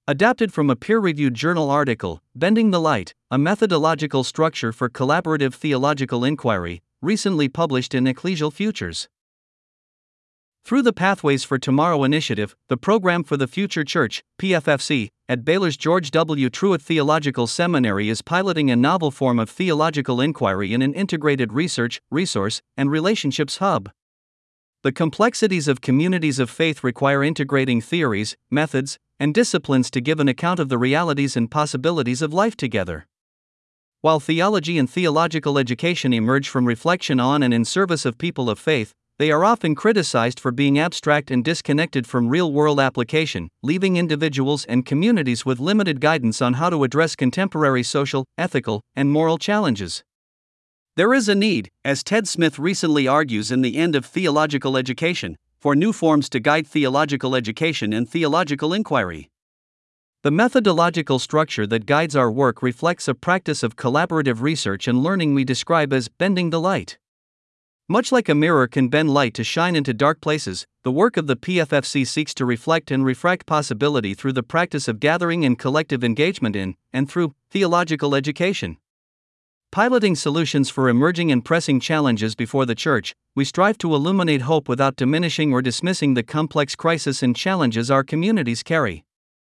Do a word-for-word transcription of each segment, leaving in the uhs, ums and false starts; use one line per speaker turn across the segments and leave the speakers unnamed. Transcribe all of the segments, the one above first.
Adapted from a peer-reviewed journal article, Bending the Light, a methodological structure for collaborative theological inquiry, recently published in Ecclesial Futures. Through the Pathways for Tomorrow initiative, the Program for the Future Church, P F F C, at Baylor's George W. Truett Theological Seminary is piloting a novel form of theological inquiry in an integrated research, resource, and relationships hub. The complexities of communities of faith require integrating theories, methods, and disciplines to give an account of the realities and possibilities of life together. While theology and theological education emerge from reflection on and in service of people of faith, they are often criticized for being abstract and disconnected from real-world application, leaving individuals and communities with limited guidance on how to address contemporary social, ethical, and moral challenges. There is a need, as Ted Smith recently argues in The End of Theological Education, for new forms to guide theological education and theological inquiry. The methodological structure that guides our work reflects a practice of collaborative research and learning we describe as bending the light. Much like a mirror can bend light to shine into dark places, the work of the P F F C seeks to reflect and refract possibility through the practice of gathering and collective engagement in, and through, theological education. Piloting solutions for emerging and pressing challenges before the Church, we strive to illuminate hope without diminishing or dismissing the complex crises and challenges our communities carry.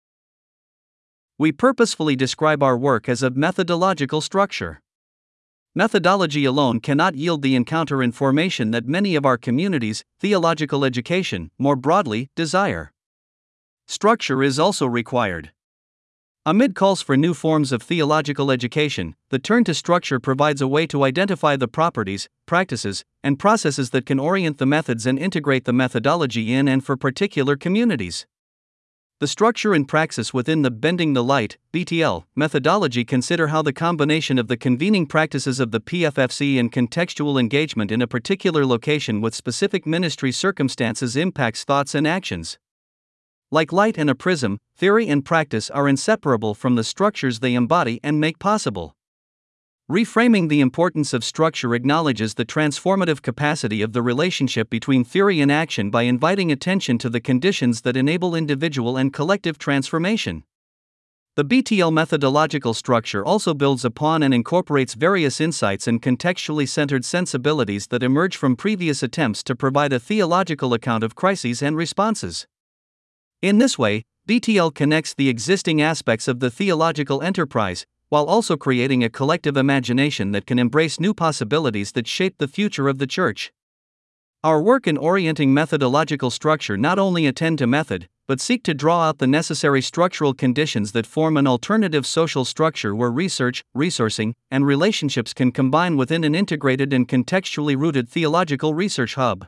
We purposefully describe our work as a methodological structure. Methodology alone cannot yield the encounter and formation that many of our communities, theological education, more broadly, desire. Structure is also required. Amid calls for new forms of theological education, the turn to structure provides a way to identify the properties, practices, and processes that can orient the methods and integrate the methodology in and for particular communities. The structure and praxis within the Bending the Light (B T L) methodology consider how the combination of the convening practices of the P F F C and contextual engagement in a particular location with specific ministry circumstances impacts thoughts and actions. Like light and a prism, theory and practice are inseparable from the structures they embody and make possible. Reframing the importance of structure acknowledges the transformative capacity of the relationship between theory and action by inviting attention to the conditions that enable individual and collective transformation. The B T L methodological structure also builds upon and incorporates various insights and contextually centered sensibilities that emerge from previous attempts to provide a theological account of crises and responses. In this way, B T L connects the existing aspects of the theological enterprise, while also creating a collective imagination that can embrace new possibilities that shape the future of the Church. Our work in orienting methodological structure not only attend to method, but seek to draw out the necessary structural conditions that form an alternative social structure where research, resourcing, and relationships can combine within an integrated and contextually rooted theological research hub.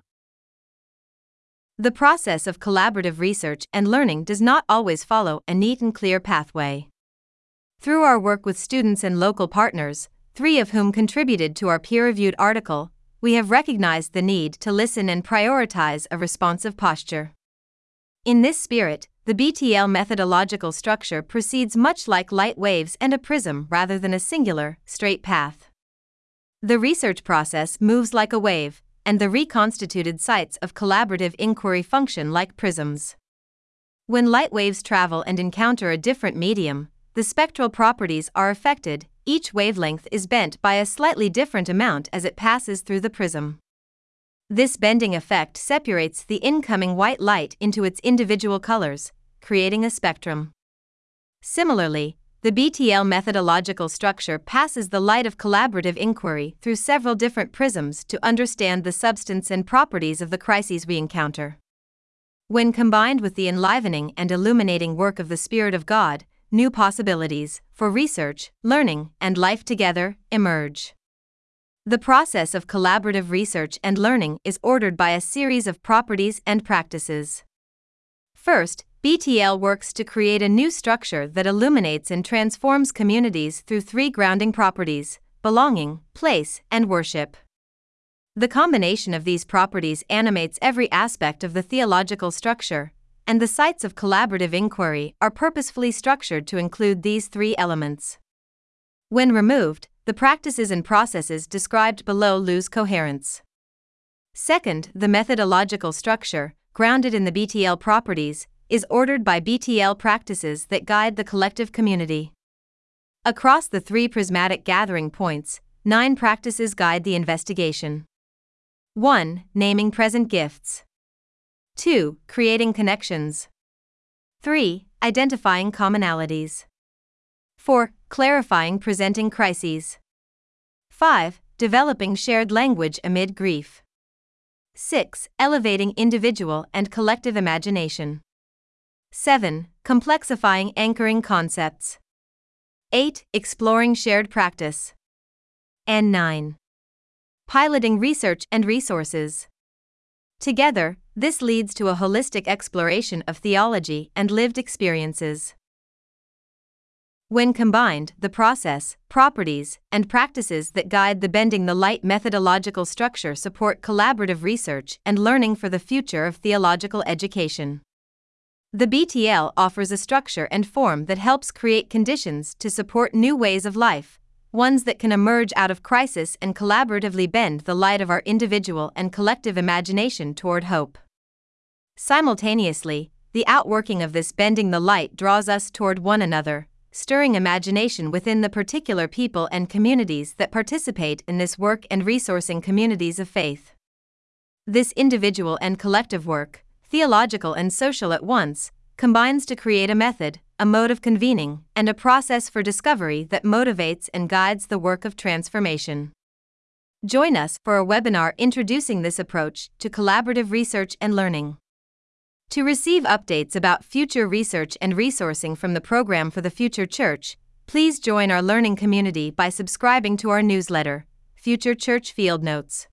The process of collaborative research and learning does not always follow a neat and clear pathway. Through our work with students and local partners, three of whom contributed to our peer-reviewed article, we have recognized the need to listen and prioritize a responsive posture. In this spirit, the B T L methodological structure proceeds much like light waves and a prism rather than a singular, straight path. The research process moves like a wave, and the reconstituted sites of collaborative inquiry function like prisms. When light waves travel and encounter a different medium, the spectral properties are affected. Each wavelength is bent by a slightly different amount as it passes through the prism. This bending effect separates the incoming white light into its individual colors, creating a spectrum. Similarly, the B T L methodological structure passes the light of collaborative inquiry through several different prisms to understand the substance and properties of the crises we encounter. When combined with the enlivening and illuminating work of the Spirit of God, new possibilities for research, learning, and life together emerge. The process of collaborative research and learning is ordered by a series of properties and practices. First, B T L works to create a new structure that illuminates and transforms communities through three grounding properties: belonging, place, and worship. The combination of these properties animates every aspect of the theological structure, and the sites of collaborative inquiry are purposefully structured to include these three elements. When removed, the practices and processes described below lose coherence. Second, the methodological structure, grounded in the B T L properties, is ordered by B T L practices that guide the collective community. Across the three prismatic gathering points, nine practices guide the investigation. one. Naming present gifts. two. Creating connections. three. Identifying commonalities. four. Clarifying presenting crises. five. Developing shared language amid grief. six. Elevating individual and collective imagination. seven. Complexifying anchoring concepts. eight. Exploring shared practice. And nine. Piloting research and resources. Together, this leads to a holistic exploration of theology and lived experiences. When combined, the process, properties, and practices that guide the Bending the Light methodological structure support collaborative research and learning for the future of theological education. The B T L offers a structure and form that helps create conditions to support new ways of life, ones that can emerge out of crisis and collaboratively bend the light of our individual and collective imagination toward hope. Simultaneously, the outworking of this bending the light draws us toward one another, stirring imagination within the particular people and communities that participate in this work and resourcing communities of faith. This individual and collective work, theological and social at once, combines to create a method, a mode of convening, and a process for discovery that motivates and guides the work of transformation. Join us for a webinar introducing this approach to collaborative research and learning. To receive updates about future research and resourcing from the Program for the Future Church, please join our learning community by subscribing to our newsletter, Future Church Field Notes.